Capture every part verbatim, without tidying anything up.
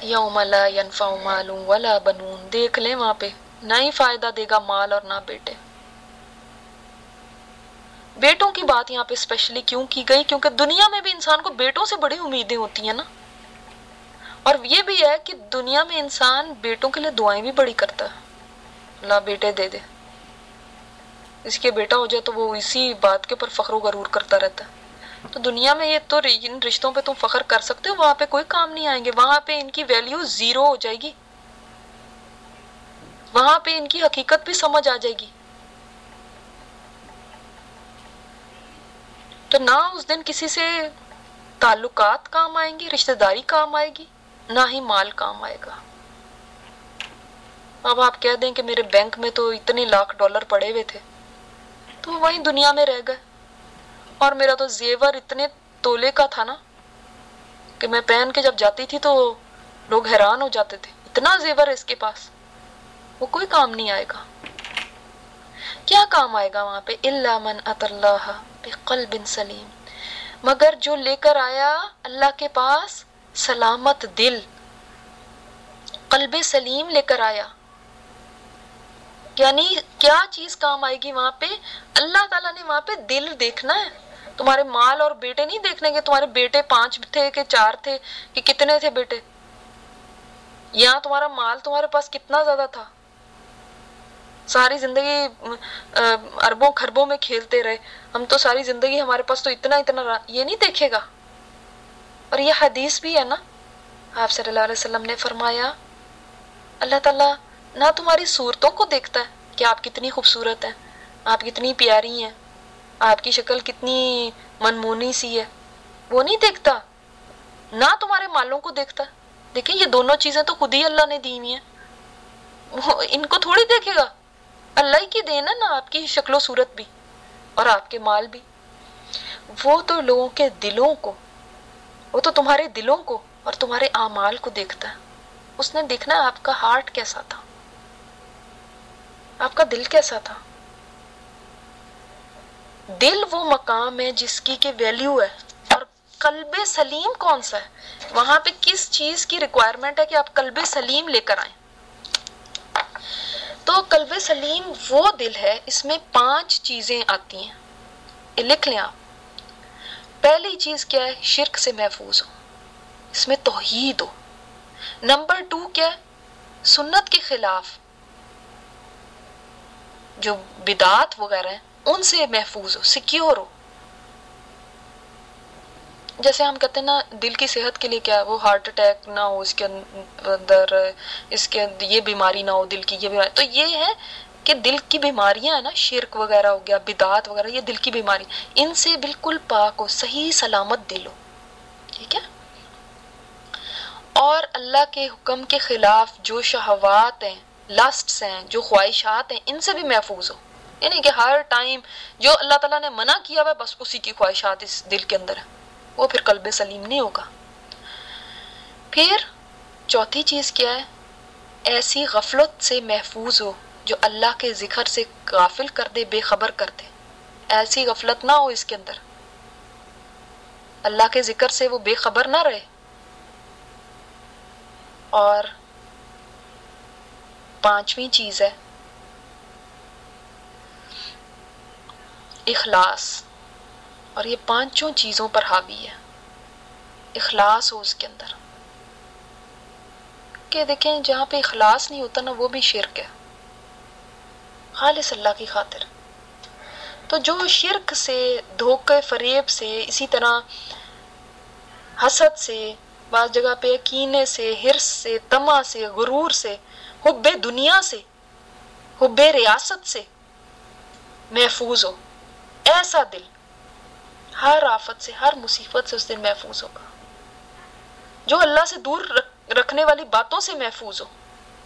یوم لا ینفع مال ولا بنون، دیکھ لیں وہاں پہ نہ ہی فائدہ دے گا مال اور نہ بیٹے۔ بیٹوں کی بات یہاں پہ اسپیشلی کیوں کی گئی؟ کیونکہ دنیا میں بھی انسان کو بیٹوں سے بڑی امیدیں ہوتی ہیں نا، اور یہ بھی ہے کہ دنیا میں انسان بیٹوں کے لیے دعائیں بھی بڑی کرتا ہے، اللہ بیٹے دے دے، اس کے بیٹا ہو جائے تو وہ اسی بات کے اوپر فخر و غرور کرتا رہتا ہے۔ تو دنیا میں یہ تو ان رشتوں پہ تم فخر کر سکتے ہو، وہاں پہ کوئی کام نہیں آئیں گے، وہاں پہ ان کی ویلیو زیرو ہو جائے گی، وہاں پہ ان کی حقیقت بھی سمجھ آ جائے گی۔ تو نہ اس دن کسی سے تعلقات کام آئیں گی، رشتہ داری کام آئے گی، نہ ہی مال کام آئے گا۔ اب آپ کہہ دیں کہ میرے بینک میں تو اتنے لاکھ ڈالر پڑے ہوئے تھے، تو وہیں دنیا میں رہ گئے، اور میرا تو زیور اتنے تولے کا تھا نا کہ میں پہن کے جب جاتی تھی تو لوگ حیران ہو جاتے تھے، اتنا زیور ہے اس کے پاس، وہ کوئی کام نہیں آئے گا۔ کیا کام آئے گا وہاں پہ؟ الا من اتى اللہ بقلب سلیم، مگر جو لے کر آیا اللہ کے پاس سلامت دل، قلب سلیم لے کر آیا۔ یعنی کیا چیز کام آئے گی وہاں پہ؟ اللہ تعالیٰ نے وہاں پہ دل دیکھنا ہے، تمہارے مال اور بیٹے نہیں دیکھنے کے، تمہارے بیٹے پانچ تھے کہ چار تھے کہ کتنے تھے بیٹے، یا تمہارا مال تمہارے پاس کتنا زیادہ تھا، ساری زندگی اربوں خربوں میں کھیلتے رہے، ہم تو ساری زندگی ہمارے پاس تو اتنا اتنا رہا، یہ نہیں دیکھے گا۔ اور یہ حدیث بھی ہے نا، آپ صلی اللہ علیہ وسلم نے فرمایا اللہ تعالیٰ نہ تمہاری صورتوں کو دیکھتا ہے کہ آپ کتنی خوبصورت ہیں، آپ کتنی پیاری ہیں، آپ کی شکل کتنی منمونی سی ہے، وہ نہیں دیکھتا، نہ تمہارے مالوں کو دیکھتا۔ دیکھیں یہ دونوں چیزیں تو خود ہی اللہ نے دی ہوئی ہیں، وہ ان کو تھوڑی دیکھے گا، اللہ ہی کی دین ہے نا، آپ کی شکل و صورت بھی اور آپ کے مال بھی۔ وہ تو لوگوں کے دلوں کو، وہ تو تمہارے دلوں کو اور تمہارے اعمال کو دیکھتا ہے، اس نے دیکھنا ہے آپ کا ہارٹ کیسا تھا، آپ کا دل کیسا تھا۔ دل وہ مقام ہے جس کی کہ ویلیو ہے، اور قلب سلیم کون سا ہے؟ وہاں پہ کس چیز کی ریکوائرمنٹ ہے کہ آپ قلب سلیم لے کر آئیں؟ تو قلب سلیم وہ دل ہے، اس میں پانچ چیزیں آتی ہیں، یہ لکھ لیں آپ۔ پہلی چیز کیا ہے؟ شرک سے محفوظ ہو، اس میں توحید ہو۔ نمبر ٹو کیا ہے؟ سنت کے خلاف جو بدعات وغیرہ ہیں ان سے محفوظ ہو، سیکیور ہو۔ جیسے ہم کہتے ہیں نا دل کی صحت کے لیے کیا ہے، وہ ہارٹ اٹیک نہ ہو، اس کے اندر اس کے یہ بیماری نہ ہو، دل کی یہ بیماری، تو یہ ہے کہ دل کی بیماریاں ہیں نا، شرک وغیرہ ہو گیا، بدعات وغیرہ، یہ دل کی بیماری، ان سے بالکل پاک ہو، صحیح سلامت دل ہو، ٹھیک ہے۔ اور اللہ کے حکم کے خلاف جو شہوات ہیں، لسٹس ہیں، جو خواہشات ہیں، ان سے بھی محفوظ ہو، یعنی کہ ہر ٹائم جو اللہ تعالیٰ نے منع کیا ہوا ہے بس اسی کی خواہشات اس دل کے اندر ہے، وہ پھر قلب سلیم نہیں ہوگا۔ پھر چوتھی چیز کیا ہے؟ ایسی غفلت سے محفوظ ہو جو اللہ کے ذکر سے غافل کر دے، بے خبر کر دے، ایسی غفلت نہ ہو اس کے اندر، اللہ کے ذکر سے وہ بے خبر نہ رہے۔ اور پانچویں چیز ہے اخلاص، اور یہ پانچوں چیزوں پر حاوی ہے، اخلاص ہو اس کے اندر، کہ دیکھیں جہاں پہ اخلاص نہیں ہوتا نا وہ بھی شرک ہے، خالص اللہ کی خاطر۔ تو جو شرک سے، دھوکے فریب سے، اسی طرح حسد سے، بعض جگہ پہ کینے سے، حرص سے، طمع سے، غرور سے، حب دنیا سے، حب ریاست سے محفوظ ہو، ایسا دل ہر آفت سے، ہر مصیبت سے اس دن محفوظ ہوگا۔ جو اللہ سے دور رکھنے والی باتوں سے محفوظ ہو،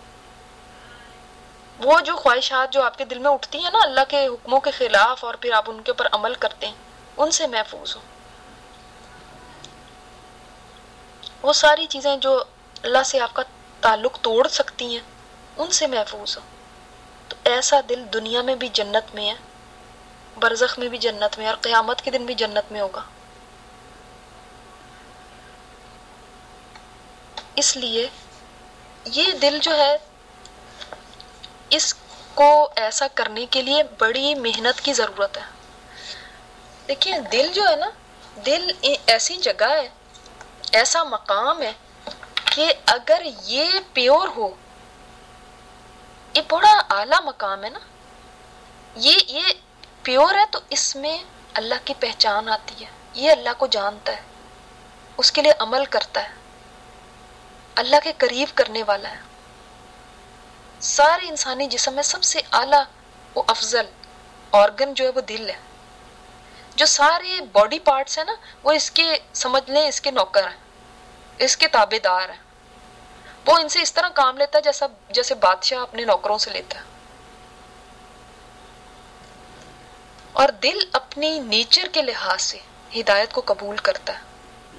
وہ جو خواہشات جو آپ کے دل میں اٹھتی ہیں نا اللہ کے حکموں کے خلاف اور پھر آپ ان کے اوپر عمل کرتے ہیں، ان سے محفوظ ہو۔ وہ ساری چیزیں جو اللہ سے آپ کا تعلق توڑ سکتی ہیں ان سے محفوظ ہو۔ تو ایسا دل دنیا میں بھی جنت میں ہے، برزخ میں بھی جنت میں ہے، اور قیامت کے دن بھی جنت میں ہوگا۔ اس لیے یہ دل جو ہے اس کو ایسا کرنے کے لیے بڑی محنت کی ضرورت ہے. دیکھیں دل جو ہے نا، دل ایسی جگہ ہے، ایسا مقام ہے کہ اگر یہ پیور ہو، یہ بڑا اعلیٰ مقام ہے نا، یہ یہ پیور ہے تو اس میں اللہ کی پہچان آتی ہے، یہ اللہ کو جانتا ہے، اس کے لیے عمل کرتا ہے، اللہ کے قریب کرنے والا ہے. سارے انسانی جسم میں سب سے اعلیٰ و افضل آرگن جو ہے وہ دل ہے. جو سارے باڈی پارٹس ہیں نا وہ اس کے سمجھ لیں اس کے نوکر ہیں، اس کے تابع دار ہیں. وہ ان سے اس طرح کام لیتا ہے جیسا جیسے بادشاہ اپنے نوکروں سے لیتا ہے. اور دل اپنی نیچر کے لحاظ سے ہدایت کو قبول کرتا ہے،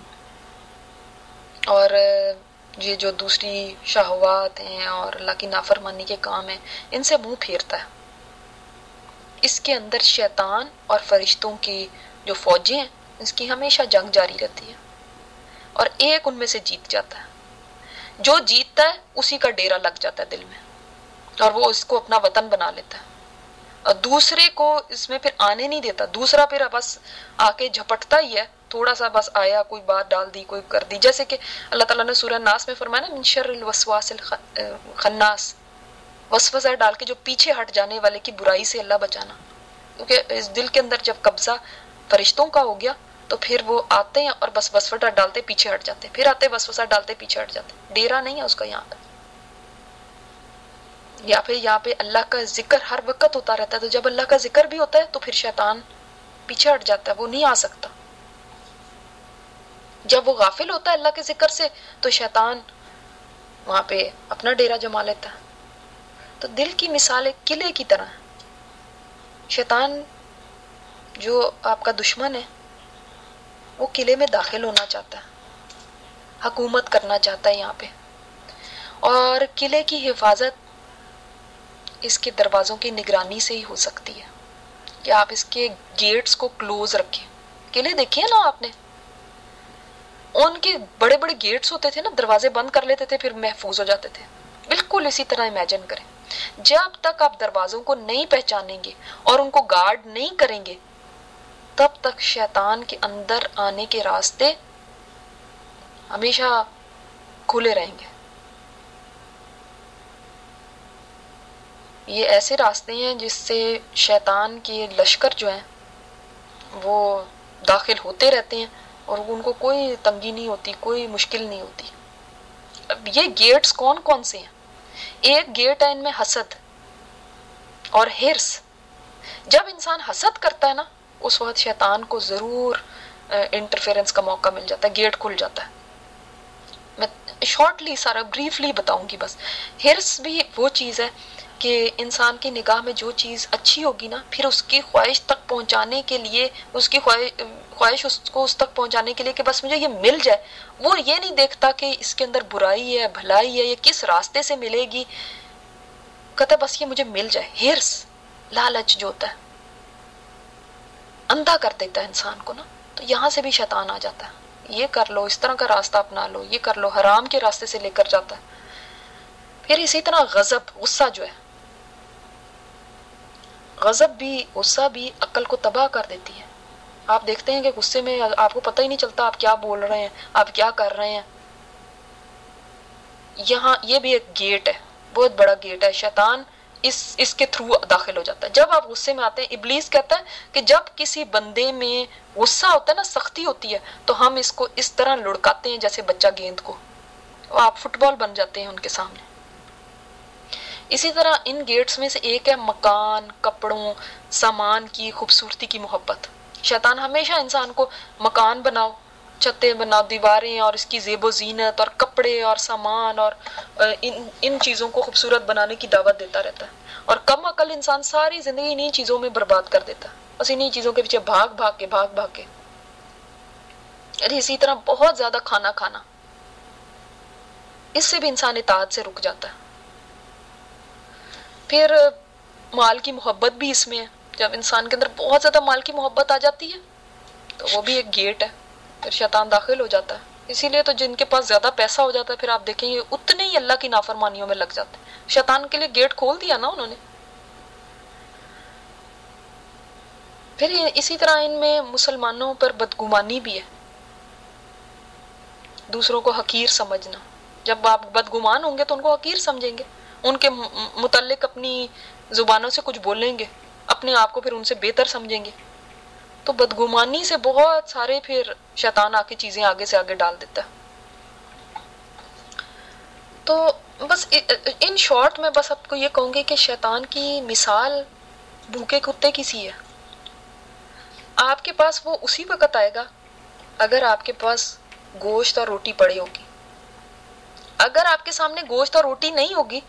اور یہ جو دوسری شہوات ہیں اور اللہ کی نافرمانی کے کام ہیں ان سے منہ پھیرتا ہے. اس کے اندر شیطان اور فرشتوں کی جو فوجیں ہیں اس کی ہمیشہ جنگ جاری رہتی ہے، اور ایک ان میں سے جیت جاتا ہے. جو جیتتا ہے اسی کا ڈیرا لگ جاتا ہے دل میں، اور وہ اس کو اپنا وطن بنا لیتا ہے، اور دوسرے کو اس میں پھر آنے نہیں دیتا. دوسرا پھر بس آ کے جھپٹتا ہی ہے، تھوڑا سا بس آیا، کوئی بات ڈال دی، کوئی کر دی. جیسے کہ اللہ تعالیٰ نے سورہ ناس میں فرمایا نا، من شر الوسواس الخناس، وسوسہ ڈال کے جو پیچھے ہٹ جانے والے کی برائی سے اللہ بچانا. کیونکہ اس دل کے اندر جب قبضہ فرشتوں کا ہو گیا تو پھر وہ آتے ہیں اور بس وسوسہ ڈالتے پیچھے ہٹ جاتے، پھر آتے وسوسہ ڈالتے پیچھے ہٹ جاتے. ڈیرا نہیں ہے اس کا یہاں پہ. یا پھر یہاں پہ اللہ کا ذکر ہر وقت ہوتا رہتا ہے، تو جب اللہ کا ذکر بھی ہوتا ہے تو پھر شیطان پیچھے ہٹ جاتا ہے، وہ نہیں آ سکتا. جب وہ غافل ہوتا ہے اللہ کے ذکر سے تو شیطان وہاں پہ اپنا ڈیرا جما لیتا ہے. تو دل کی مثال ایک قلعے کی طرح ہے. شیطان جو آپ کا دشمن ہے وہ قلعے میں داخل ہونا چاہتا ہے، حکومت کرنا چاہتا ہے یہاں پہ. اور قلعے کی حفاظت اس کے دروازوں کی نگرانی سے ہی ہو سکتی ہے، کہ آپ اس کے گیٹس کو کلوز رکھیں. قلعے دیکھیں نا آپ نے، ان کے بڑے بڑے گیٹس ہوتے تھے نا، دروازے بند کر لیتے تھے پھر محفوظ ہو جاتے تھے. بالکل اسی طرح امیجن کریں، جب تک آپ دروازوں کو نہیں پہچانیں گے اور ان کو گارڈ نہیں کریں گے تب تک شیطان کے اندر آنے کے راستے ہمیشہ کھلے رہیں گے. یہ ایسے راستے ہیں جس سے شیطان کے لشکر جو ہیں وہ داخل ہوتے رہتے ہیں اور ان کو کوئی تنگی نہیں ہوتی، کوئی مشکل نہیں ہوتی. اب یہ گیٹس کون کون سے ہیں؟ ایک گیٹ ہے ان میں حسد اور حرص. جب انسان حسد کرتا ہے نا اس وقت شیطان کو ضرور انٹرفیرنس کا موقع مل جاتا ہے، گیٹ کھل جاتا ہے. میں شارٹلی سارا بریفلی بتاؤں گی بس. حرص بھی وہ چیز ہے کہ انسان کی نگاہ میں جو چیز اچھی ہوگی نا پھر اس کی خواہش تک پہنچانے کے لیے، اس کی خواہش اس کو اس تک پہنچانے کے لیے کہ بس مجھے یہ مل جائے. وہ یہ نہیں دیکھتا کہ اس کے اندر برائی ہے، بھلائی ہے، یہ کس راستے سے ملے گی، کہتا بس یہ مجھے مل جائے. حرص، لالچ جو ہوتا ہے اندھا کر دیتا ہے انسان کو نا. تو یہاں سے بھی شیطان آ جاتا ہے، یہ کر لو، اس طرح کا راستہ اپنا لو، یہ کر لو، حرام کے راستے سے لے کر جاتا ہے. پھر اسی طرح غضب، غصہ جو ہے، غضب بھی، غصہ بھی عقل کو تباہ کر دیتی ہے. آپ دیکھتے ہیں کہ غصے میں آپ کو پتہ ہی نہیں چلتا آپ کیا بول رہے ہیں، آپ کیا کر رہے ہیں. یہاں یہ بھی ایک گیٹ ہے، بہت بڑا گیٹ ہے. شیطان اس اس کے تھرو داخل ہو جاتا ہے. جب آپ غصے میں آتے ہیں، ابلیس کہتا ہے کہ جب کسی بندے میں غصہ ہوتا ہے نا، سختی ہوتی ہے، تو ہم اس کو اس طرح لڑکاتے ہیں جیسے بچہ گیند کو، آپ فٹ بال بن جاتے ہیں ان کے سامنے. اسی طرح ان گیٹس میں سے ایک ہے مکان، کپڑوں، سامان کی خوبصورتی کی محبت. شیطان ہمیشہ انسان کو مکان بناؤ، چھتیں بناؤ، دیواریں، اور اس کی زیب و زینت اور کپڑے اور سامان اور ان ان چیزوں کو خوبصورت بنانے کی دعوت دیتا رہتا ہے. اور کم عقل انسان ساری زندگی انہی چیزوں میں برباد کر دیتا ہے، بس انہی چیزوں کے پیچھے بھاگ بھاگ کے بھاگ بھاگ کے. اسی طرح بہت زیادہ کھانا کھانا، اس سے بھی انسان اطاعت سے رک جاتا ہے. پھر مال کی محبت بھی اس میں ہے. جب انسان کے اندر بہت زیادہ مال کی محبت آ جاتی ہے تو وہ بھی ایک گیٹ ہے، پھر شیطان داخل ہو جاتا ہے. اسی لیے تو جن کے پاس زیادہ پیسہ ہو جاتا ہے پھر آپ دیکھیں یہ اتنے ہی اللہ کی نافرمانیوں میں لگ جاتے ہیں. شیطان کے لیے گیٹ کھول دیا نا انہوں نے. پھر اسی طرح ان میں مسلمانوں پر بدگمانی بھی ہے، دوسروں کو حقیر سمجھنا. جب آپ بدگمان ہوں گے تو ان کو حقیر سمجھیں گے، ان کے متعلق اپنی زبانوں سے کچھ بولیں گے، اپنے آپ کو پھر ان سے بہتر سمجھیں گے. تو بدگمانی سے بہت سارے پھر شیطان آ کے چیزیں آگے سے آگے ڈال دیتا ہے. تو بس ان شارٹ میں بس آپ کو یہ کہوں گی کہ شیطان کی مثال بھوکے کتے کی سی ہے. آپ کے پاس وہ اسی وقت آئے گا اگر آپ کے پاس گوشت اور روٹی پڑی ہوگی. اگر آپ کے سامنے گوشت اور روٹی نہیں ہوگی،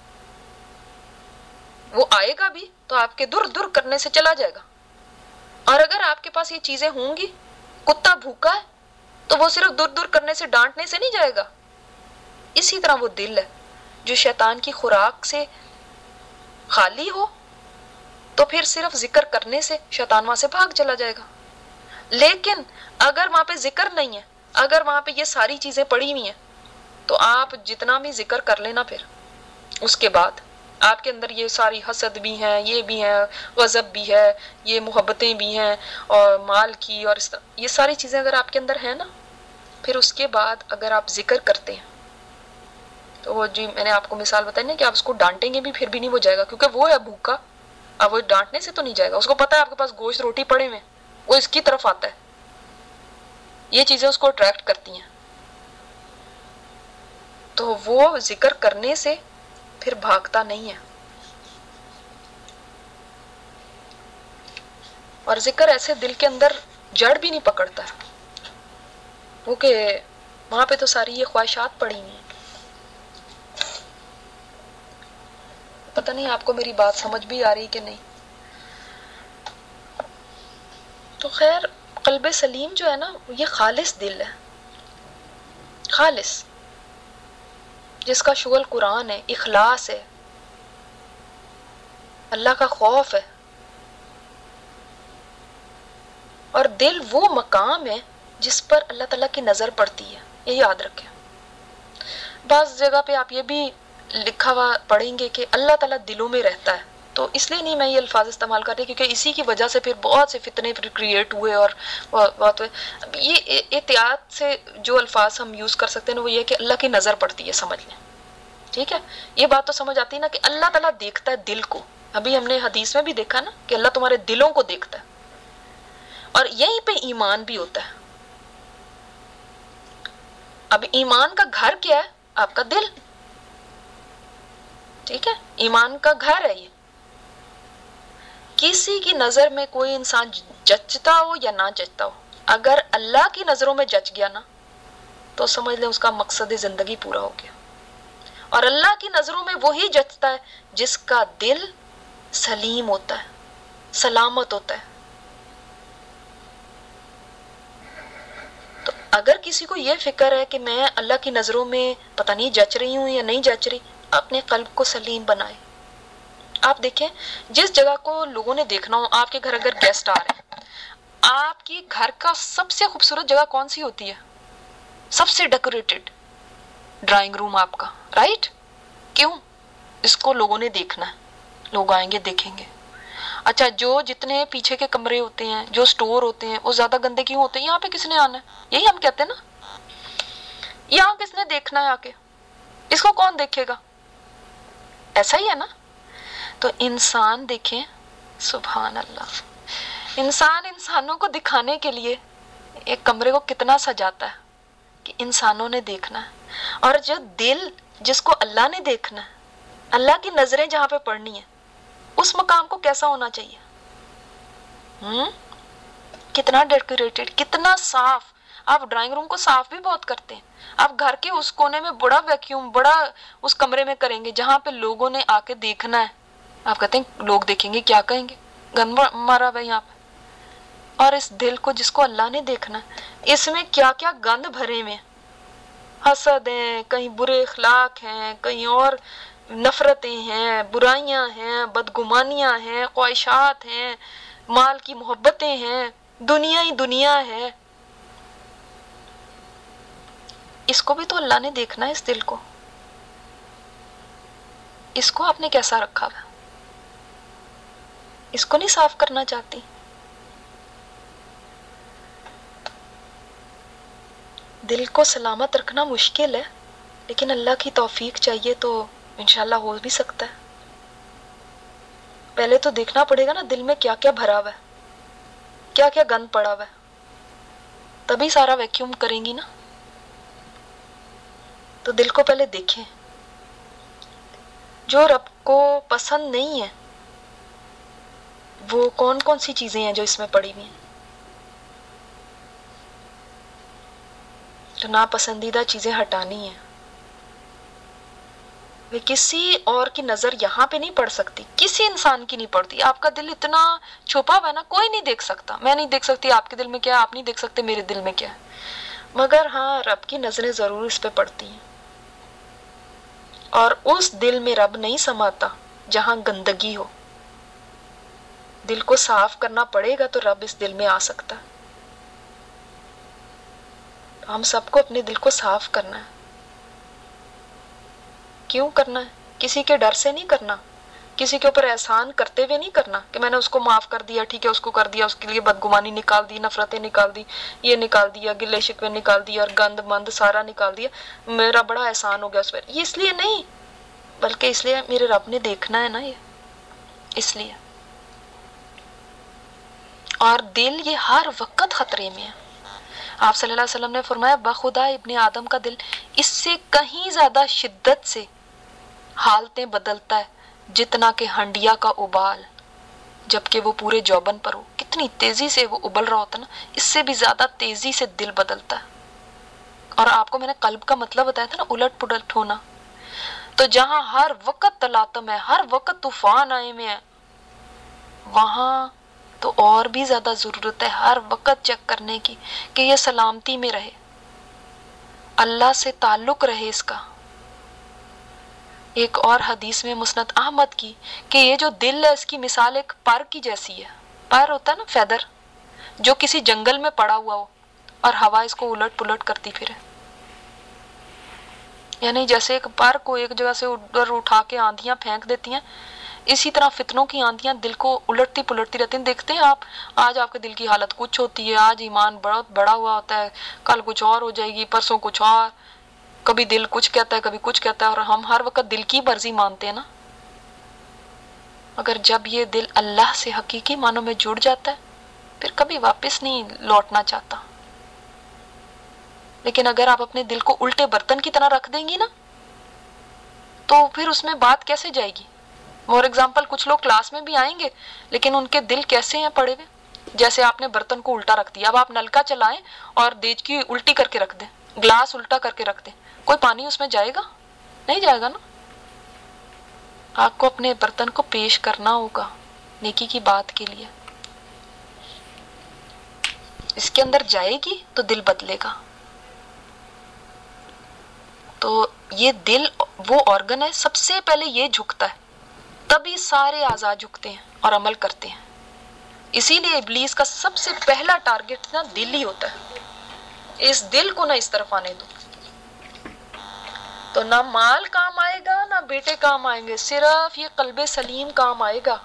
وہ آئے گا بھی تو آپ کے در در کرنے سے چلا جائے گا. اور اگر آپ کے پاس یہ چیزیں ہوں گی، کتا بھوکا ہے تو وہ صرف در در کرنے سے ڈانٹنے سے نہیں جائے گا. اسی طرح وہ دل ہے جو شیطان کی خوراک سے خالی ہو تو پھر صرف ذکر کرنے سے شیطان وہاں سے بھاگ چلا جائے گا. لیکن اگر وہاں پہ ذکر نہیں ہے، اگر وہاں پہ یہ ساری چیزیں پڑی ہوئی ہیں تو آپ جتنا بھی ذکر کر لینا، پھر اس کے بعد آپ کے اندر یہ ساری حسد بھی ہیں، یہ بھی ہیں، غضب بھی ہے، یہ محبتیں بھی ہیں، اور مال کی اور اس طرح یہ ساری چیزیں اگر آپ کے اندر ہیں نا، پھر اس کے بعد اگر آپ ذکر کرتے ہیں تو وہ جی میں نے آپ کو مثال بتائی نا کہ آپ اس کو ڈانٹیں گے بھی پھر بھی نہیں وہ جائے گا، کیونکہ وہ ہے بھوکا. اب وہ ڈانٹنے سے تو نہیں جائے گا، اس کو پتا ہے آپ کے پاس گوشت روٹی پڑے ہوئے، وہ اس کی طرف آتا ہے. یہ چیزیں اس کو اٹریکٹ کرتی ہیں، تو وہ ذکر کرنے سے پھر بھاگتا نہیں ہے. اور ذکر ایسے دل کے اندر جڑ بھی نہیں پکڑتا ہے، وہ کہ وہاں پہ تو ساری یہ خواہشات پڑی ہیں. پتہ نہیں آپ کو میری بات سمجھ بھی آ رہی کہ نہیں. تو خیر قلب سلیم جو ہے نا یہ خالص دل ہے، خالص، جس کا شغل قرآن ہے، اخلاص ہے، اللہ کا خوف ہے. اور دل وہ مقام ہے جس پر اللہ تعالیٰ کی نظر پڑتی ہے، یہ یاد رکھیں. بعض جگہ پہ آپ یہ بھی لکھا ہوا پڑھیں گے کہ اللہ تعالیٰ دلوں میں رہتا ہے، تو اس لیے نہیں میں یہ الفاظ استعمال کر رہی کیونکہ اسی کی وجہ سے پھر بہت سے فتنے کریٹ ہوئے اور بہت ہوئے. یہ احتیاط سے جو الفاظ ہم یوز کر سکتے ہیں وہ یہ کہ اللہ کی نظر پڑتی ہے، سمجھ لیں. ٹھیک ہے، یہ بات تو سمجھ آتی ہے نا کہ اللہ تعالیٰ دیکھتا ہے دل کو. ابھی ہم نے حدیث میں بھی دیکھا نا کہ اللہ تمہارے دلوں کو دیکھتا ہے، اور یہیں پہ ایمان بھی ہوتا ہے. اب ایمان کا گھر کیا ہے؟ آپ کا دل. ٹھیک ہے، ایمان کا گھر ہے یہ. کسی کی نظر میں کوئی انسان جچتا ہو یا نہ جچتا ہو، اگر اللہ کی نظروں میں جچ گیا نا تو سمجھ لیں اس کا مقصد زندگی پورا ہو گیا. اور اللہ کی نظروں میں وہی جچتا ہے جس کا دل سلیم ہوتا ہے، سلامت ہوتا ہے. تو اگر کسی کو یہ فکر ہے کہ میں اللہ کی نظروں میں پتہ نہیں جچ رہی ہوں یا نہیں جچ رہی، اپنے قلب کو سلیم بنائے. آپ دیکھیں جس جگہ کو لوگوں نے دیکھنا ہو، آپ کے گھر اگر گیسٹ آ رہے ہیں، آپ کی گھر کا سب سے خوبصورت جگہ کون سی ہوتی ہے؟ سب سے ڈیکوریٹڈ ڈرائنگ روم آپ کا، رائٹ؟ کیوں؟ اس کو لوگوں نے دیکھنا ہے، لوگ آئیں گے دیکھیں گے. اچھا، جو جتنے پیچھے کے کمرے ہوتے ہیں، جو سٹور ہوتے ہیں، وہ زیادہ گندے کیوں ہوتے ہیں؟ یہاں پہ کس نے آنا ہے؟ یہی ہم کہتے ہیں نا، یہاں کس نے دیکھنا ہے آ کے؟ اس کو کون دیکھے گا؟ ایسا ہی ہے نا. تو انسان دیکھیں، سبحان اللہ، انسان انسانوں کو دکھانے کے لیے ایک کمرے کو کتنا سجاتا ہے کہ انسانوں نے دیکھنا ہے. اور جو دل جس کو اللہ نے دیکھنا ہے، اللہ کی نظریں جہاں پہ پڑنی ہے، اس مقام کو کیسا ہونا چاہیے؟ ہم کتنا ڈیکوریٹڈ، کتنا صاف. آپ ڈرائنگ روم کو صاف بھی بہت کرتے ہیں، آپ گھر کے اس کونے میں بڑا ویکیوم بڑا اس کمرے میں کریں گے جہاں پہ لوگوں نے آ کے دیکھنا ہے. آپ کہتے ہیں لوگ دیکھیں گے کیا کہیں گے، گند مارا ہوا یہاں پہ. اور اس دل کو جس کو اللہ نے دیکھنا ہے، اس میں کیا کیا گند بھرے ہوئے، حسد ہیں، کہیں برے اخلاق ہیں، کہیں اور نفرتیں ہیں، برائیاں ہیں، بدگمانیاں ہیں، خواہشات ہیں، مال کی محبتیں ہیں، دنیا ہی دنیا ہے. اس کو بھی تو اللہ نے دیکھنا ہے، اس دل کو، اس کو آپ نے کیسا رکھا ہوا، اس کو نہیں صاف کرنا چاہتی؟ دل کو سلامت رکھنا مشکل ہے، لیکن اللہ کی توفیق چاہیے تو انشاءاللہ ہو بھی سکتا ہے۔ پہلے تو دیکھنا پڑے گا نا دل میں کیا کیا بھرا ہوا ہے، کیا کیا گند پڑا ہوا ہے، تبھی سارا ویکیوم کریں گی نا۔ تو دل کو پہلے دیکھیں، جو رب کو پسند نہیں ہے وہ کون کون سی چیزیں ہیں جو اس میں پڑی ہوئی ہیں۔ تو ناپسندیدہ چیزیں ہٹانی ہیں، وہ کسی اور کی نظر یہاں پہ نہیں پڑ سکتی، کسی انسان کی نہیں پڑتی۔ آپ کا دل اتنا چھپا ہوا ہے نا، کوئی نہیں دیکھ سکتا، میں نہیں دیکھ سکتی آپ کے دل میں کیا ہے، آپ نہیں دیکھ سکتے میرے دل میں کیا ہے، مگر ہاں رب کی نظریں ضرور اس پہ پڑتی ہیں، اور اس دل میں رب نہیں سماتا جہاں گندگی ہو۔ دل کو صاف کرنا پڑے گا تو رب اس دل میں آ سکتا ہے۔ ہم سب کو اپنے دل کو صاف کرنا ہے۔ کیوں کرنا ہے؟ کسی کے ڈر سے نہیں کرنا، کسی کے اوپر احسان کرتے ہوئے نہیں کرنا کہ میں نے اس کو معاف کر دیا، ٹھیک ہے اس کو کر دیا، اس کے لیے بدگمانی نکال دی، نفرتیں نکال دی، یہ نکال دیا، گلے شکوے نکال دیا، اور گند مند سارا نکال دیا، میرا بڑا احسان ہو گیا اس پر۔ یہ اس لیے نہیں، بلکہ اس لیے میرے رب نے دیکھنا ہے نا، یہ اس لیے۔ اور دل یہ ہر وقت خطرے میں ہے۔ آپ صلی اللہ علیہ وسلم نے فرمایا بخدا ابن آدم کا دل اس سے کہیں زیادہ شدت سے حالتیں بدلتا ہے جتنا کہ ہنڈیا کا ابال جبکہ وہ پورے جوبن پر ہو، کتنی تیزی سے وہ ابل رہا ہوتا ہے نا، اس سے بھی زیادہ تیزی سے دل بدلتا ہے۔ اور آپ کو میں نے قلب کا مطلب بتایا تھا نا، الٹ پلٹ ہونا۔ تو جہاں ہر وقت تلاطم ہے، ہر وقت طوفان آئے میں ہے، وہاں تو اور بھی زیادہ ضرورت ہے ہر وقت چیک کرنے کی کہ یہ سلامتی میں رہے، اللہ سے تعلق رہے اس کا۔ ایک اور حدیث میں مسند احمد کی کہ یہ جو دل ہے اس کی مثال ایک پر کی جیسی ہے۔ پر ہوتا ہے نا فیدر، جو کسی جنگل میں پڑا ہوا ہو اور ہوا اس کو الٹ پلٹ کرتی پھرے، یعنی جیسے ایک پر کو ایک جگہ سے ادھر اٹھا کے آندیاں پھینک دیتی ہیں، اسی طرح فتنوں کی آندیاں دل کو الٹتی پلٹتی رہتی ہیں۔ دیکھتے ہیں آپ، آج آپ کے دل کی حالت کچھ ہوتی ہے، آج ایمان بہت بڑا ہوا ہوتا ہے، کل کچھ اور ہو جائے گی، پرسوں کچھ اور، کبھی دل کچھ کہتا ہے کبھی کچھ کہتا ہے، اور ہم ہر وقت دل کی مرضی مانتے ہیں نا۔ مگر جب یہ دل اللہ سے حقیقی معنوں میں جڑ جاتا ہے پھر کبھی واپس نہیں لوٹنا چاہتا۔ لیکن اگر آپ اپنے دل کو الٹے برتن کی طرح رکھ دیں گی نا تو پھر اس میں بات کیسے جائے گی؟ فار ایگزامپل کچھ لوگ کلاس میں بھی آئیں گے لیکن ان کے دل کیسے ہیں پڑے ہوئے، جیسے آپ نے برتن کو الٹا رکھ دیا۔ اب آپ نلکا چلائیں اور دیج کی الٹی کر کے رکھ دیں، گلاس الٹا کر کے رکھ دیں، کوئی پانی اس میں جائے گا؟ نہیں جائے گا نا۔ آپ کو اپنے برتن کو پیش کرنا ہوگا نیکی کی بات کے لیے، اس کے اندر جائے گی تو دل بدلے گا۔ تو یہ دل وہ آرگن ہے، سب سے پہلے یہ جھکتا ہے، تبھی سارے اعضاء جھکتے ہیں اور عمل کرتے ہیں۔ اسی لیے ابلیس کا سب سے پہلا ٹارگٹ نا دل ہی ہوتا ہے، اس دل کو نہ اس طرف آنے دو، تو نہ مال کام آئے گا نہ بیٹے کام آئیں گے، صرف یہ قلب سلیم کام آئے گا۔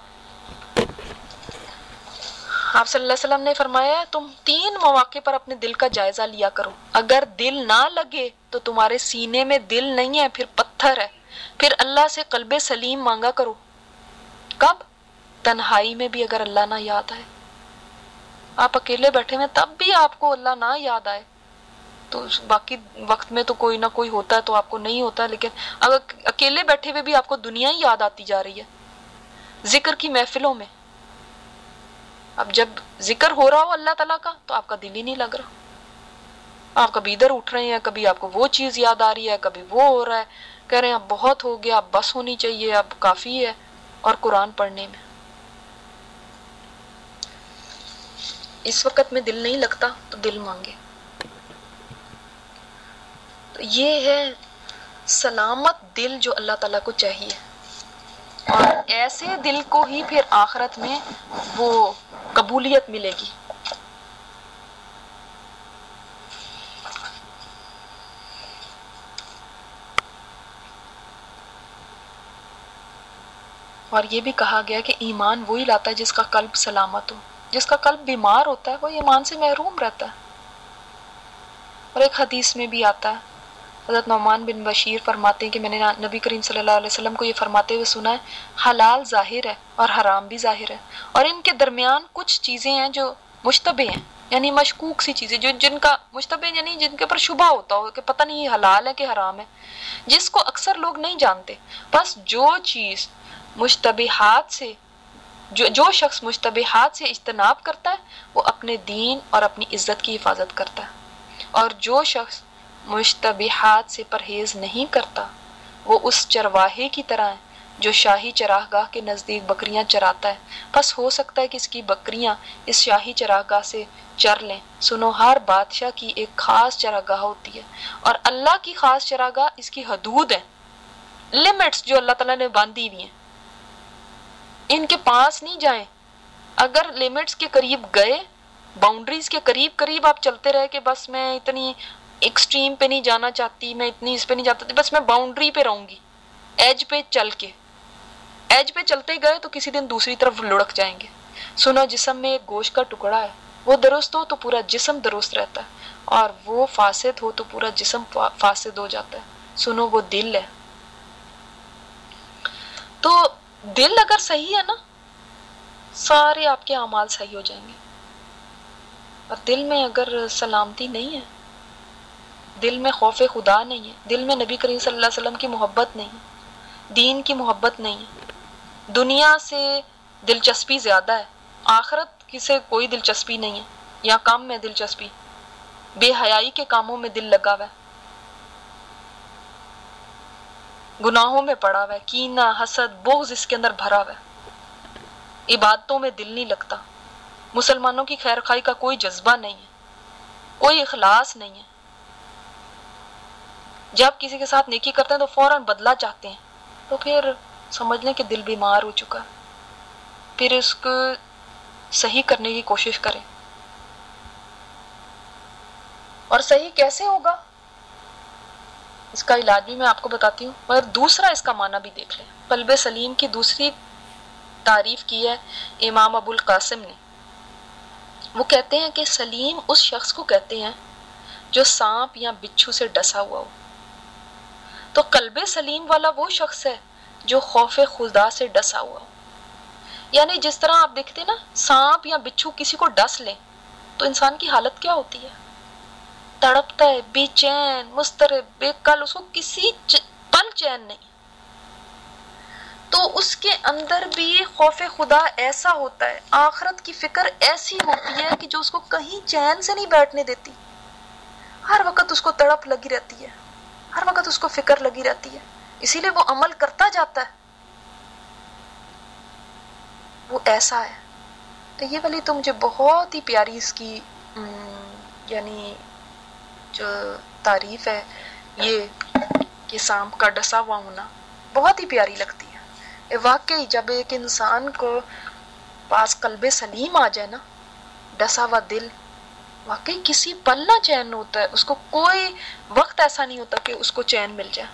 آپ صلی اللہ علیہ وسلم نے فرمایا تم تین مواقع پر اپنے دل کا جائزہ لیا کرو، اگر دل نہ لگے تو تمہارے سینے میں دل نہیں ہے پھر پتھر ہے، پھر اللہ سے قلب سلیم مانگا کرو۔ کب؟ تنہائی میں بھی اگر اللہ نہ یاد آئے، آپ اکیلے بیٹھے ہوئے تب بھی آپ کو اللہ نہ یاد آئے تو باقی وقت میں تو کوئی نہ کوئی ہوتا ہے تو آپ کو نہیں ہوتا، لیکن اگر اکیلے بیٹھے ہوئے بھی آپ کو دنیا ہی یاد آتی جا رہی ہے، ذکر کی محفلوں میں اب جب ذکر ہو رہا ہو اللہ تعالیٰ کا تو آپ کا دل ہی نہیں لگ رہا، آپ کبھی ادھر اٹھ رہے ہیں، کبھی آپ کو وہ چیز یاد آ رہی ہے، کبھی وہ ہو رہا ہے، کہہ رہے ہیں اب بہت ہو گیا، اب بس ہونی چاہیے، اب کافی ہے۔ اور قرآن پڑھنے میں اس وقت میں دل نہیں لگتا تو دل مانگے۔ تو یہ ہے سلامت دل جو اللہ تعالیٰ کو چاہیے، اور ایسے دل کو ہی پھر آخرت میں وہ قبولیت ملے گی۔ اور یہ بھی کہا گیا کہ ایمان وہی لاتا ہے جس کا قلب سلامت ہو، جس کا قلب بیمار ہوتا ہے وہ ایمان سے محروم رہتا ہے۔ اور ایک حدیث میں بھی آتا ہے، حضرت نعمان بن بشیر فرماتے ہیں کہ میں نے نبی کریم صلی اللہ علیہ وسلم کو یہ فرماتے ہوئے سنا ہے، حلال ظاہر ہے اور حرام بھی ظاہر ہے، اور ان کے درمیان کچھ چیزیں ہیں جو مشتبہ ہیں، یعنی مشکوک سی چیزیں، جو جن کا مشتبہ یعنی جن کے اوپر شبہ ہوتا ہو کہ پتہ نہیں یہ حلال ہے کہ حرام ہے، جس کو اکثر لوگ نہیں جانتے۔ بس جو چیز مشتبہات سے جو جو شخص مشتبہات سے اجتناب کرتا ہے وہ اپنے دین اور اپنی عزت کی حفاظت کرتا ہے، اور جو شخص مشتبہات سے پرہیز نہیں کرتا وہ اس چرواہے کی طرح ہے جو شاہی چراگاہ کے نزدیک بکریاں چراتا ہے، بس ہو سکتا ہے کہ اس کی بکریاں اس شاہی چراگاہ سے چر لیں۔ سنو، ہر بادشاہ کی ایک خاص چراگاہ ہوتی ہے، اور اللہ کی خاص چراگاہ اس کی حدود ہے، لمٹس جو اللہ تعالیٰ نے باندھی ہوئی ہیں، ان کے پاس نہیں جائیں۔ اگر لمٹس کے قریب گئے، باؤنڈریز کے قریب قریب آپ چلتے رہے کہ بس میں اتنی ایکسٹریم پہ نہیں جانا چاہتی، میں اتنی اس پہ نہیں جاتی، بس میں باؤنڈری پہ رہوں گی، ایج پہ چل کے ایج پہ چلتے گئے تو کسی دن دوسری طرف لڑک جائیں گے۔ سنو، جسم میں ایک گوشت کا ٹکڑا ہے، وہ درست ہو تو پورا جسم درست رہتا ہے، اور وہ فاسد ہو تو پورا جسم فاسد ہو جاتا ہے۔ سنو، وہ دل ہے۔ تو دل اگر صحیح ہے نا، سارے آپ کے اعمال صحیح ہو جائیں گے، اور دل میں اگر سلامتی نہیں ہے، دل میں خوف خدا نہیں ہے، دل میں نبی کریم صلی اللہ علیہ وسلم کی محبت نہیں ہے، دین کی محبت نہیں ہے، دنیا سے دلچسپی زیادہ ہے، آخرت کی سے کوئی دلچسپی نہیں ہے، یا کام میں دلچسپی، بے حیائی کے کاموں میں دل لگا ہوا ہے، گناہوں میں پڑا ہوا ہے، کینہ، حسد، بغض اس کے اندر بھرا ہوا ہے، عبادتوں میں دل نہیں لگتا، مسلمانوں کی خیر خواہی کا کوئی جذبہ نہیں ہے، کوئی اخلاص نہیں ہے، جب کسی کے ساتھ نیکی کرتے ہیں تو فوراً بدلہ چاہتے ہیں، تو پھر سمجھ لیں کہ دل بیمار ہو چکا ہے، پھر اس کو صحیح کرنے کی کوشش کریں۔ اور صحیح کیسے ہوگا، اس کا علاج بھی میں آپ کو بتاتی ہوں، مگر دوسرا اس کا معنی بھی دیکھ لیں۔ قلب سلیم کی دوسری تعریف کی ہے امام ابو القاسم نے، وہ کہتے ہیں کہ سلیم اس شخص کو کہتے ہیں جو سانپ یا بچھو سے ڈسا ہوا ہو، تو قلب سلیم والا وہ شخص ہے جو خوف خدا سے ڈسا ہوا ہو۔ یعنی جس طرح آپ دیکھتے ہیں نا، سانپ یا بچھو کسی کو ڈس لیں تو انسان کی حالت کیا ہوتی ہے، تڑپتا ہے، بے چین، مضطرب، بے کل، اس کو کسی پل چین نہیں، تو اس کے اندر بھی خوف خدا ایسا ہوتا ہے، آخرت کی فکر ایسی ہوتی ہے کہ جو اس کو کہیں چین سے نہیں بیٹھنے دیتی، ہر وقت اس کو تڑپ لگی رہتی ہے، ہر وقت اس کو فکر لگی رہتی ہے، اسی لیے وہ عمل کرتا جاتا ہے، وہ ایسا ہے۔ تو یہ والی تو مجھے بہت ہی پیاری اس کی یعنی جو تعریف ہے، یہ کہ سانپ کا ڈسا ہوا ہونا بہت ہی پیاری لگتی ہے۔ واقعی جب ایک انسان کو پاس قلب سلیم آ جائے نا، ڈسا ہوا دل، واقعی کسی پل نہ چین ہوتا ہے، اس کو کوئی وقت ایسا نہیں ہوتا کہ اس کو چین مل جائے۔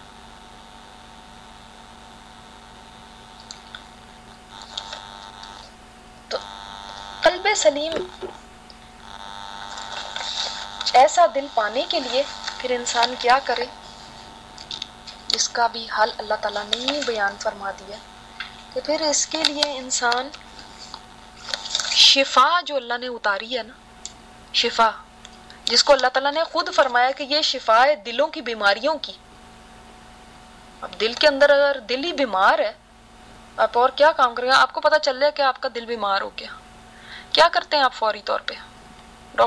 تو قلب سلیم ایسا دل پانے کے لیے پھر انسان کیا کرے، اس کا بھی حل اللہ تعالیٰ نے بیان فرما دیا کہ پھر اس کے لیے انسان شفا جو اللہ نے اتاری ہے نا، شفا جس کو اللہ تعالیٰ نے خود فرمایا کہ یہ شفا ہے دلوں کی بیماریوں کی۔ اب دل کے اندر اگر دل ہی بیمار ہے، آپ اور کیا کام کریں گے؟ آپ کو پتہ چل رہا ہے کہ آپ کا دل بیمار ہو گیا، کیا کرتے ہیں آپ فوری طور پہ؟